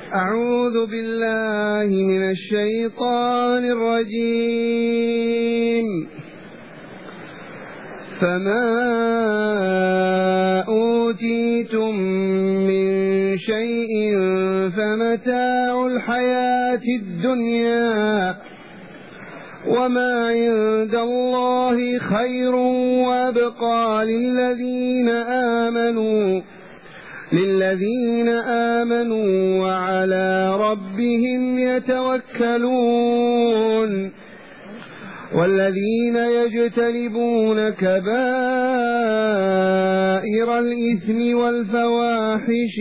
أعوذ بالله من الشيطان الرجيم. فما أوتيتم من شيء فمتاع الحياة الدنيا وما عند الله خير وأبقى للذين آمنوا وعلى ربهم يتوكلون. والذين يجتنبون كبائر الإثم والفواحش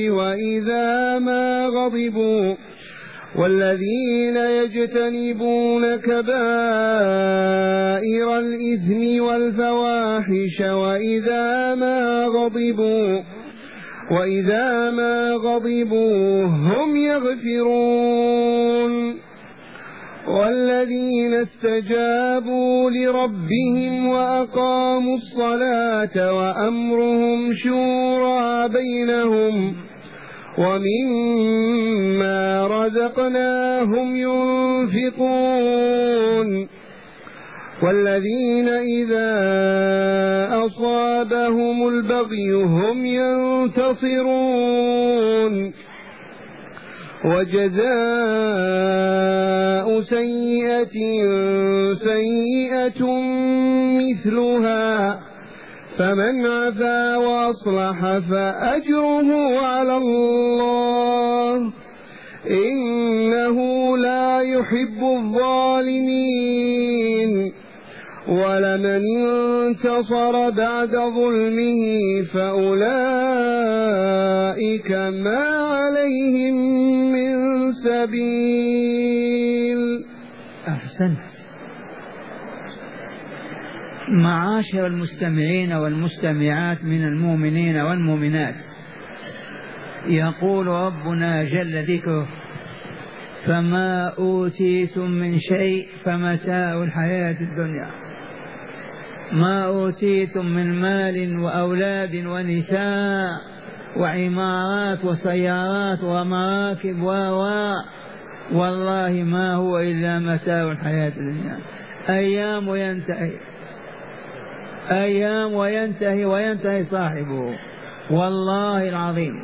وإذا ما غضبوا هم يغفرون. والذين استجابوا لربهم وأقاموا الصلاة وأمرهم شورى بينهم ومما رزقناهم ينفقون. والذين إذا أصابهم البغي هم ينتصرون. وجزاء سيئة سيئة مثلها فمن عفا وأصلح فأجره على الله إنه لا يحب الظالمين. ولمن انتصر بعد ظلمه فأولئك ما عليهم من سبيل. أحسنت. معاشر المستمعين والمستمعات من المؤمنين والمؤمنات، يقول ربنا جل ذكره: فما أوتيتم من شيء فمتاع الحياة الدنيا. ما أوتيتم من مال وأولاد ونساء وعمارات وسيارات ومراكب والله ما هو إلا متاع الحياة الدنيا. أيام وينتهي صاحبه، والله العظيم.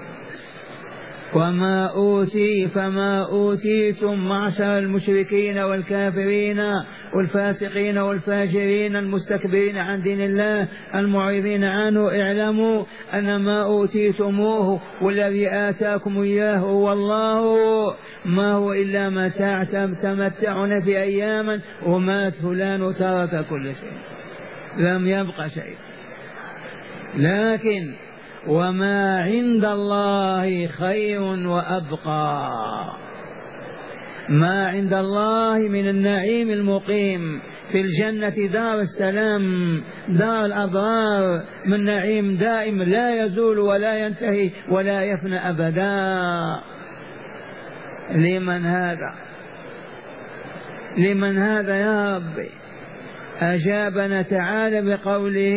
فما أوتيتم معشر المشركين والكافرين والفاسقين والفاجرين المستكبرين عن دين الله المعرضين عنه، اعلموا أن ما أوتيتموه والذي آتاكم إياه والله ما هو إلا متاع تمتعون في أياما ومات فلان وترك كل شيء، لم يبق شيء. لكن وما عند الله خير وأبقى. ما عند الله من النعيم المقيم في الجنة، دار السلام، دار الأبرار، من نعيم دائم لا يزول ولا ينتهي ولا يفنى أبدا. لمن هذا يا ربي؟ أجابنا تعالى بقوله: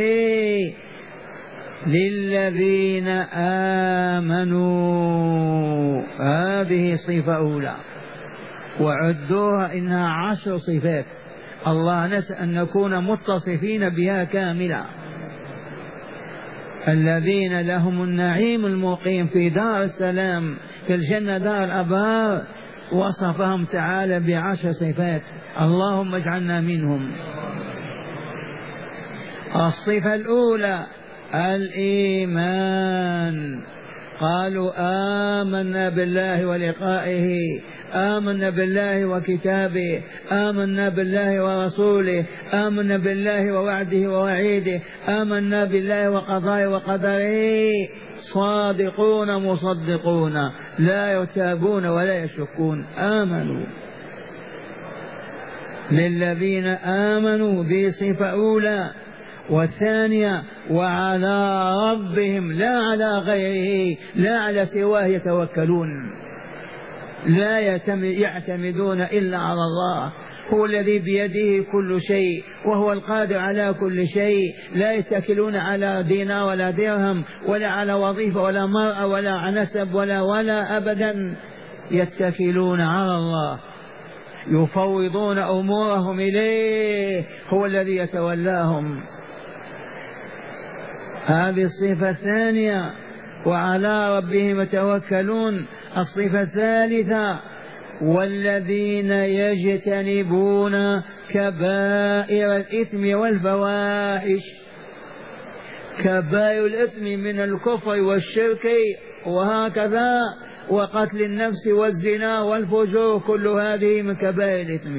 للذين آمنوا. هذه صفة أولى، وعدوها إنها 10 صفات. الله نسأل أن نكون متصفين بها كاملة. الذين لهم النعيم المقيم في دار السلام في الجنة دار الأبرار، وصفهم تعالى ب10 صفات، اللهم اجعلنا منهم. الصفة الأولى الإيمان. قالوا آمنا بالله ولقائه، آمنا بالله وكتابه، آمنا بالله ورسوله، آمنا بالله ووعده ووعيده، آمنا بالله وقضائه وقدره، صادقون مصدقون لا يرتابون ولا يشكون. آمنوا. للذين آمنوا بصفة أولى. والثانية وعلى ربهم، لا على غيره، لا على سواه يتوكلون، لا يعتمدون إلا على الله. هو الذي بيده كل شيء وهو القادر على كل شيء. لا يتكلون على دينار ولا درهم ولا على وظيفة ولا مرأة ولا نسب ولا أبدا. يتكلون على الله، يفوضون أمورهم إليه، هو الذي يتولاهم. هذه الصفة الثانية، وعلى ربهم يتوكلون. الصفة الثالثة والذين يجتنبون كبائر الإثم والفواحش. كبائر الإثم من الكفر والشرك وهكذا، وقتل النفس والزنا والفجور، كل هذه من كبائر الإثم.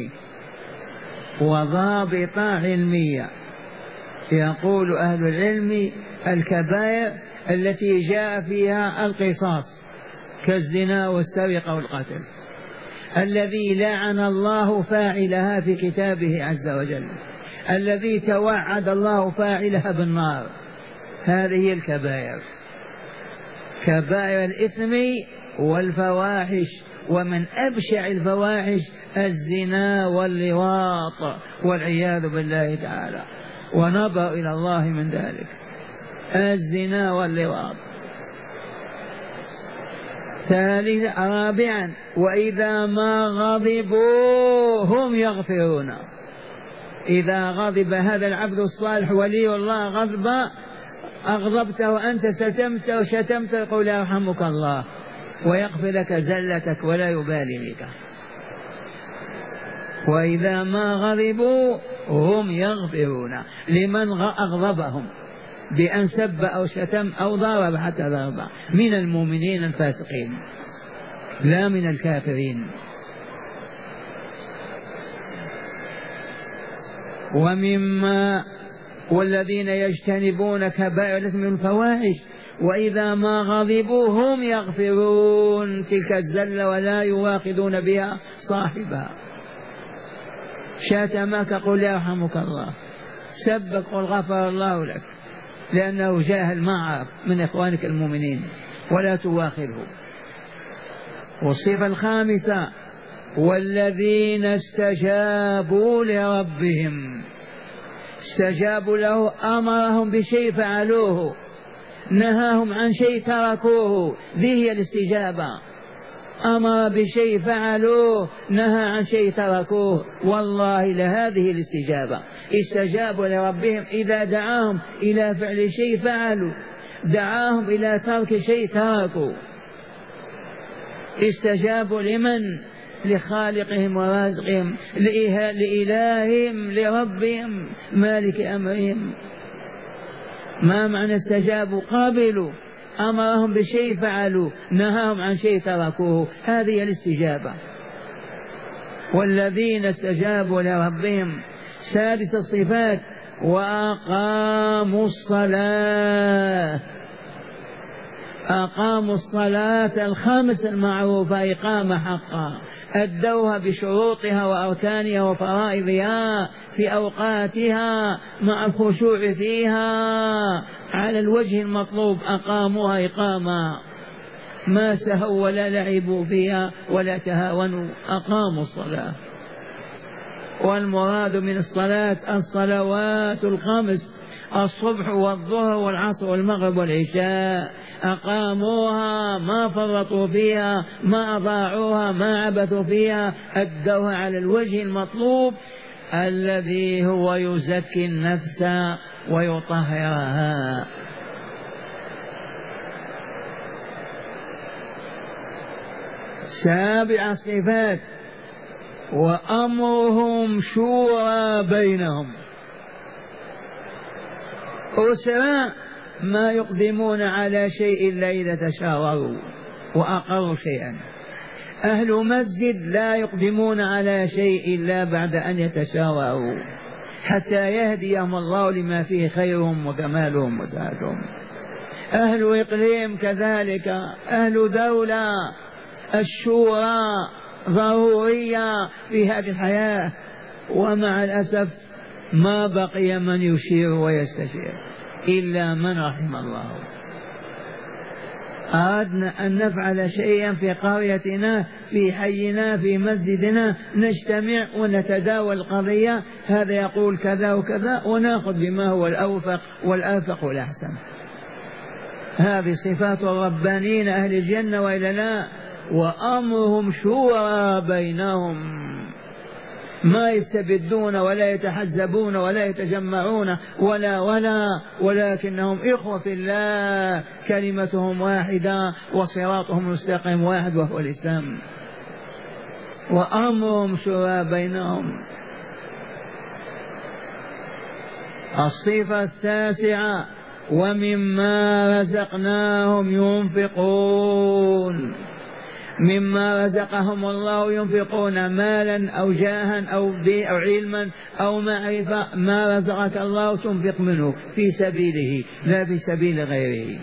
وضابط علمية يقول أهل العلم: الكبائر التي جاء فيها القصاص كالزنا والسرقة والقتل، الذي لعن الله فاعلها في كتابه عز وجل، الذي توعد الله فاعلها بالنار، هذه الكبائر. كبائر الإثم والفواحش، ومن أبشع الفواحش الزنا واللواط والعياذ بالله تعالى، ونبأ إلى الله من ذلك، الزنا واللواط. رابعا وإذا ما غضبوا هم يغفرون. إذا غضب هذا العبد الصالح ولي الله غضب، أغضبته وأنت ستمت وشتمت، يقول يرحمك الله ويغفر لك زلتك ولا يبالي بك. وإذا ما غضبوا هم يغفرون لمن أغضبهم بأن سب أو شتم أو ضرب حتى ضرب، من المؤمنين الفاسقين لا من الكافرين. ومما والذين يجتنبون كبائر الإثم والفواحش وإذا ما غضبوا هم يغفرون تلك الزلة ولا يواخذون بها صاحبها. شاتمك قل يرحمك الله، سبك قل غفر الله لك، لأنه جاهل معك من إخوانك المؤمنين، ولا تواخذه. والصفة الخامسة والذين استجابوا لربهم، استجابوا له، أمرهم بشيء فعلوه، نهاهم عن شيء تركوه، ذي هي الاستجابة. أمر بشيء فعلوه، نهى عن شيء تركوه، والله لهذه الاستجابة. استجابوا لربهم إذا دعاهم إلى فعل شيء فعلوا، دعاهم إلى ترك شيء تركوا. استجابوا لمن؟ لخالقهم ورازقهم، لإلههم، لربهم مالك أمرهم. ما معنى استجابوا؟ قابلوا، أمرهم بشيء فعلوا، نهاهم عن شيء تركوه، هذه الاستجابة. والذين استجابوا لربهم. سادس الصفات وأقاموا الصلاة. أقاموا الصلاة الخمس المعروفة إقامة حقا، أدوها بشروطها وأركانها وفرائضها في أوقاتها مع الخشوع فيها على الوجه المطلوب، أقاموها إقامة، ما سهوا ولا لعبوا فيها ولا تهاونوا، أقاموا الصلاة. والمراد من الصلاة الصلوات الخمس، الصبح والظهر والعصر والمغرب والعشاء، أقاموها، ما فرطوا فيها، ما أضاعوها، ما عبثوا فيها، أدوها على الوجه المطلوب الذي هو يزكي النفس ويطهرها. سابع الصفات وأمرهم شورى بينهم. أسرى ما يقدمون على شيء إلا إذا تشاوروا وأقروا شيئا. أهل مسجد لا يقدمون على شيء إلا بعد أن يتشاوروا حتى يهديهم الله لما فيه خيرهم وكمالهم وسعادتهم. أهل إقليم كذلك، أهل دولة، الشورى ضرورية في هذه الحياة، ومع الأسف ما بقي من يشير ويستشير إلا من رحم الله. أردنا أن نفعل شيئا في قريتنا، في حينا، في مسجدنا، نجتمع ونتداول القضية، هذا يقول كذا وكذا، ونأخذ بما هو الأوفق والأرفق والأحسن. هذه صفات الربانيين أهل الجنة وإلا لا؟ وأمرهم شورى بينهم، ما يستبدون ولا يتحزبون ولا يتجمعون ولكنهم إخوة في الله، كلمتهم واحدة وصراطهم مستقيم واحد وهو الإسلام، وأمرهم شورى بينهم. الصفة التاسعة ومما رزقناهم ينفقون. مما رزقهم الله ينفقون، مالا أو جاها أو علما أو معرفة، ما رزقك الله تنفق منه في سبيله لا في سبيل غيره.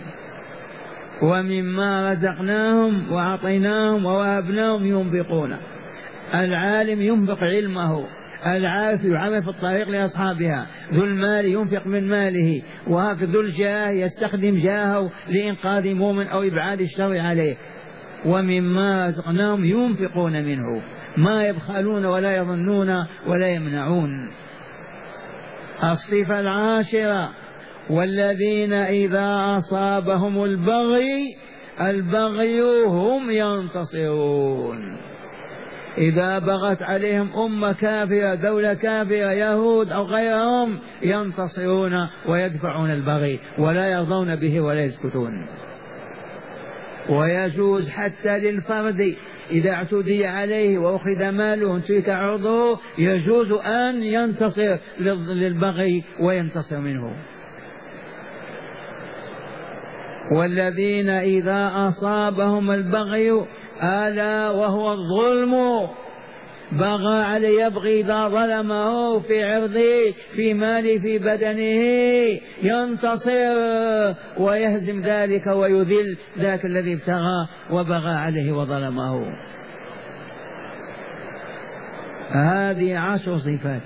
ومما رزقناهم وأعطيناهم ووهبناهم ينفقون. العالم ينفق علمه، العارف يعرف الطريق لأصحابها، ذو المال ينفق من ماله، وهكذا ذو الجاه يستخدم جاهه لإنقاذ مؤمن أو إبعاد الشر عليه. ومما رزقناهم ينفقون منه، ما يبخلون ولا يظنون ولا يمنعون. الصفة العاشرة والذين إذا أصابهم البغي هم ينتصرون. إذا بغت عليهم أمة كافرة، دولة كافرة، يهود أو غيرهم، ينتصرون ويدفعون البغي ولا يرضون به ولا يسكتون. ويجوز حتى للفرد إذا اعتدي عليه وأخذ ماله انتهك عرضه، يجوز أن ينتصر للبغي وينتصر منه. والذين إذا أصابهم البغي ألا وهو الظلم، بغى عليه يبغي إذا ظلمه في عرضه في ماله في بدنه، ينتصر ويهزم ذلك ويذل ذاك الذي ابتغى وبغى عليه وظلمه. هذه 10 صفات،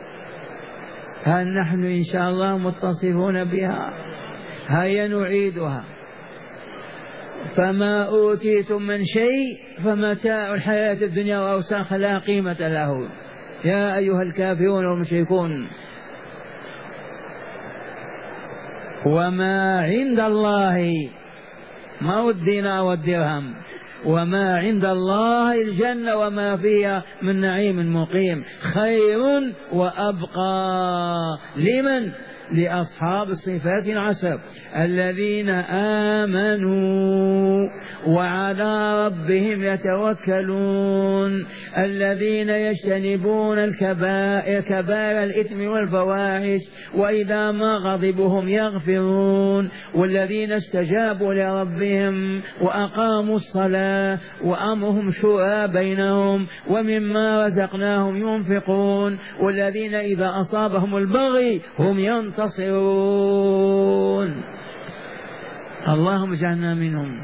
هل نحن إن شاء الله متصفون بها؟ هيا نعيدها. فما أوتيتم من شيء فمتاع الحياة الدنيا وأوساخ لا قيمة له يا أيها الكافرون والمشركون. وما عند الله، ما هو الدينار والدرهم، وما عند الله الجنة وما فيها من نعيم مقيم خير وأبقى. لمن؟ لأصحاب الصفات 10 الذين آمنوا وعلى ربهم يتوكلون، الذين يجتنبون كبائر الإثم والفواحش، وإذا ما غضبوا هم يغفرون، والذين استجابوا لربهم وأقاموا الصلاة وأمرهم شورى بينهم، ومما رزقناهم ينفقون، والذين إذا أصابهم البغي هم ينتصرون. اللهم اجعلنا منهم.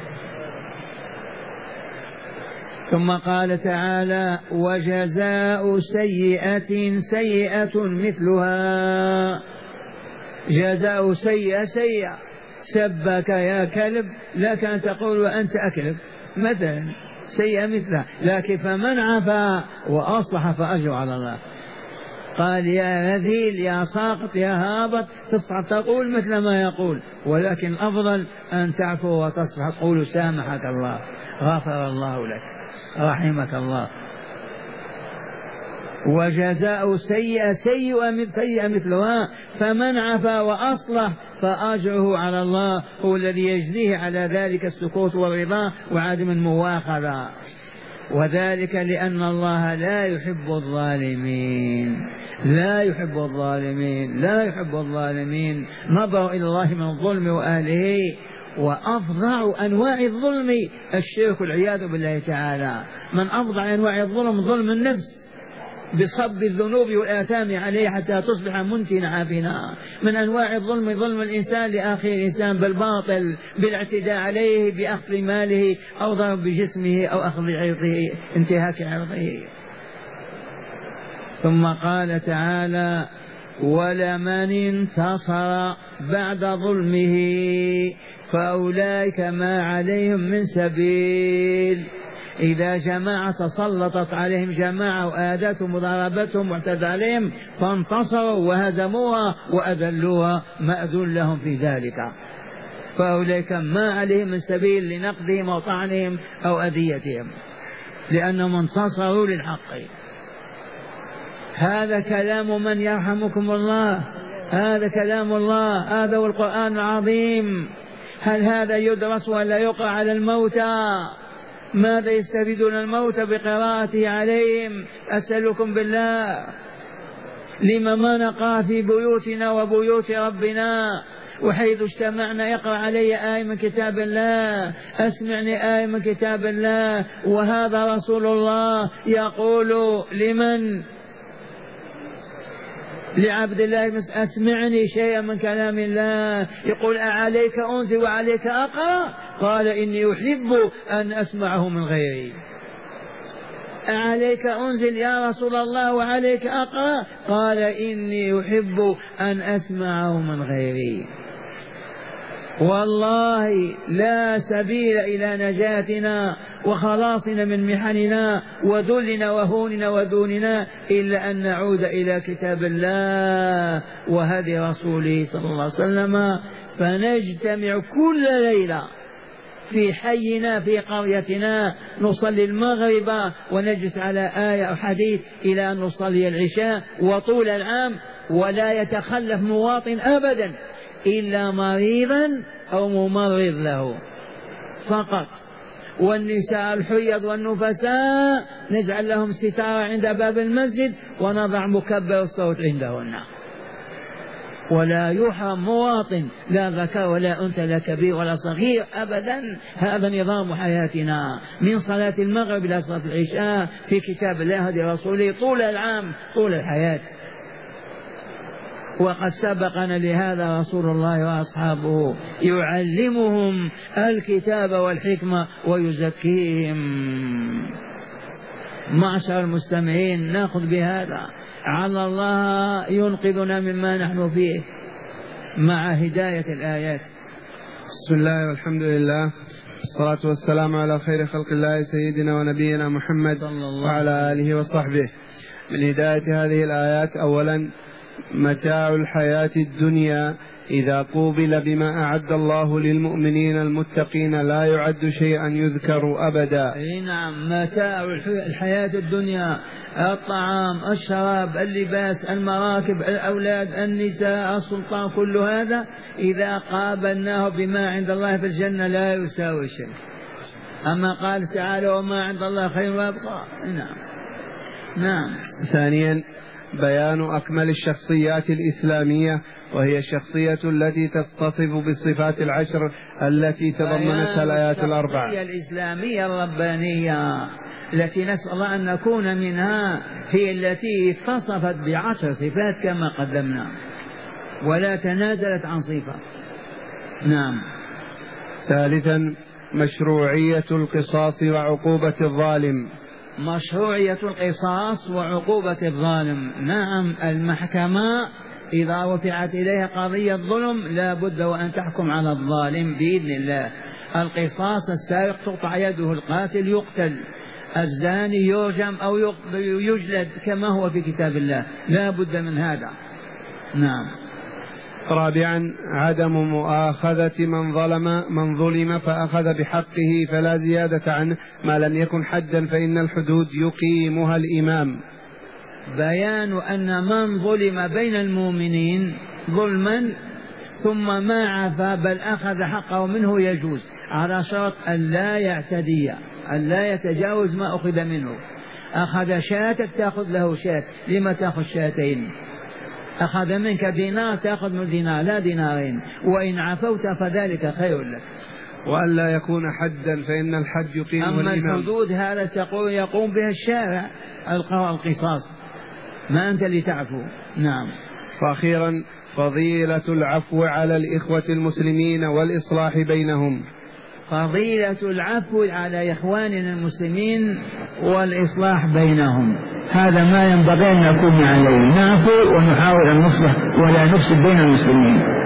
ثم قال تعالى وجزاء سيئة سيئة مثلها. جزاء سيئة سيئة، سبك يا كلب لك أن تقول وأنت أكلب مثلا، سيئة مثلها، لكن فمن عفا وأصلح فأجر على الله. قال يا رذيل يا ساقط يا هابط تصحى تقول مثل ما يقول، ولكن الأفضل أن تعفو وتصفح، تقول سامحك الله، غفر الله لك، رحمك الله. وجزاء سيئة سيئة مثلها، فمن عفا وأصلح فأجره على الله، هو الذي يجزيه على ذلك السكوت والرضا وعدم المواخذة. وذلك لأن الله لا يحب الظالمين، لا يحب الظالمين، لا يحب الظالمين. نظروا إلى الله من الظلم وأهله. وأفظع أنواع الظلم الشرك والعياذ بالله تعالى. من أفظع أنواع الظلم ظلم النفس بصب الذنوب والآثام عليه حتى تصبح منتنا عافنا. من أنواع الظلم ظلم الإنسان لآخر الإنسان بالباطل، بالاعتداء عليه بأخذ ماله أو ضرب بجسمه أو أخذ عرضه، انتهاك عرضه. ثم قال تعالى ولمن انتصر بعد ظلمه فأولئك ما عليهم من سبيل. إذا جماعة تسلطت عليهم جماعة وآذتهم وضربتهم واعتدى عليهم فانتصروا وهزموها وأذلوها، مأذون لهم في ذلك. فأولئك ما عليهم من سبيل لنقدهم أو طعنهم أو أذيتهم، لأنهم انتصروا للحق. هذا كلام من يرحمكم الله، هذا كلام الله، هذا هو القرآن العظيم. هل هذا يدرس ولا يقرأ على الموتى؟ ماذا يستفيدون الموتى بقراءته عليهم؟ أسألكم بالله، لما ما نقرأ في بيوتنا وبيوت ربنا؟ وحيث اجتمعنا اقرأ علي آية من كتاب الله، أسمعني آية من كتاب الله. وهذا رسول الله يقول لمن؟ لعبد الله أسمعني شيئا من كلام الله. يقول أعليك أنزل وعليك أقرأ؟ قال إني أحب أن أسمعه من غيري. أعليك أنزل يا رسول الله وعليك أقرأ؟ قال إني أحب أن أسمعه من غيري. والله لا سبيل إلى نجاتنا وخلاصنا من محننا وذلنا وهوننا ودوننا إلا أن نعود إلى كتاب الله وهدي رسوله صلى الله عليه وسلم، فنجتمع كل ليلة في حينا في قريتنا نصلي المغرب ونجلس على آية أو حديث إلى أن نصلي العشاء وطول العام، ولا يتخلف مواطن أبدا إلا مريضا أو ممرض له فقط. والنساء الحيض والنفساء نجعل لهم ستارة عند باب المسجد ونضع مكبر الصوت عندهن، ولا يحرم مواطن لا ذكر ولا أنثى لا كبير ولا صغير أبدا. هذا نظام حياتنا من صلاة المغرب إلى صلاة العشاء في كتاب الله هدي رسوله طول العام طول الحياة. وقد سبقنا لهذا رسول الله وأصحابه يعلمهم الكتاب والحكمة ويزكيهم. معشر المستمعين، نأخذ بهذا على الله ينقذنا مما نحن فيه مع هداية الآيات. بسم الله والحمد لله والصلاة والسلام على خير خلق الله سيدنا ونبينا محمد وعلى آله وصحبه. من هداية هذه الآيات: أولا متاع الحياة الدنيا إذا قوبل بما أعد الله للمؤمنين المتقين لا يعد شيئا يذكر أبدا. نعم، متاع الحياة الدنيا، الطعام، الشراب، اللباس، المراكب، الأولاد، النساء، السلطان، كل هذا إذا قابلناه بما عند الله في الجنة لا يساوي شيء. أما قال تعالى وما عند الله خير وأبقى. نعم. ثانيا بيان أكمل الشخصيات الإسلامية، وهي الشخصية التي تتصف بالصفات العشر التي تضمنتها الآيات الأربع. الشخصية الإسلامية الربانية التي نسأل الله أن نكون منها هي التي اتصفت ب10 صفات كما قدمنا ولا تنازلت عن صفة. نعم. ثالثا مشروعية القصاص وعقوبة الظالم. مشروعية القصاص وعقوبة الظالم. نعم، المحكمة إذا رفعت إليها قضية ظلم لا بد وأن تحكم على الظالم بإذن الله. القصاص: السارق تقطع يده، القاتل يقتل، الزاني يرجم أو يجلد كما هو في كتاب الله، لا بد من هذا. نعم. رابعا عدم مؤاخذة من ظلم فأخذ بحقه فلا زيادة عنه ما لم يكن حدا، فإن الحدود يقيمها الإمام. بيان أن من ظلم بين المؤمنين ظلما ثم ما عفا بل أخذ حقه منه يجوز، على شرط أن لا يعتدي، أن لا يتجاوز ما أخذ منه. أخذ شاتك تأخذ له شات، لما تأخذ شاتين؟ أخذ منك دينار تأخذ من دينار لا دينارين، وإن عفوت فذلك خير لك. وأن لا يكون حدا فإن الحد يقيمه الإمام. أما الحدود هذا يقوم بها الشارع، القصاص، ما أنت اللي تعفو. نعم. وأخيرا فضيلة العفو على الإخوة المسلمين والإصلاح بينهم. فضيلة العفو على إخواننا المسلمين والإصلاح بينهم، هذا ما ينبغي أن نكون عليه، نعفو ونحاول أن نصلح ولا نفسد بين المسلمين.